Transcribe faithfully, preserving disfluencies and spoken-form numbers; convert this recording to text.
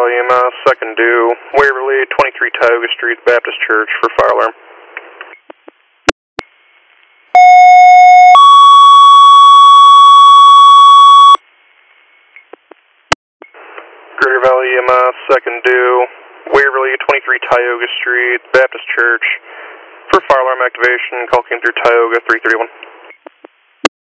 Valley E M S, second due, Waverly, twenty-three Tioga Street, Baptist Church for fire alarm. Greater Valley E M S, second due, Waverly, twenty-three Tioga Street, Baptist Church for fire alarm activation. Call came through Tioga three thirty-one.